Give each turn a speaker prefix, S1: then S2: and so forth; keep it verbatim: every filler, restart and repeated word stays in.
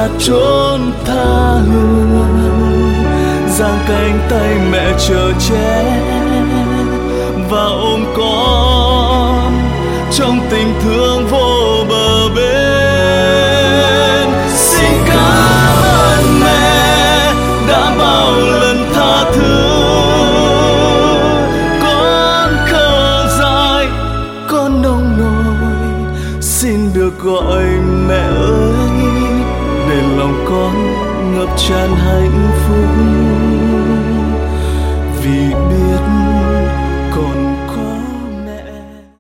S1: xa chốn tha hương, giang cánh tay mẹ chờ che và ôm con trong tình thương vô bờ bến. Xin cảm ơn mẹ đã bao lần tha thứ, con khờ dại, con nông nổi, xin được gọi mẹ ơi, để lòng con ngập tràn hạnh phúc.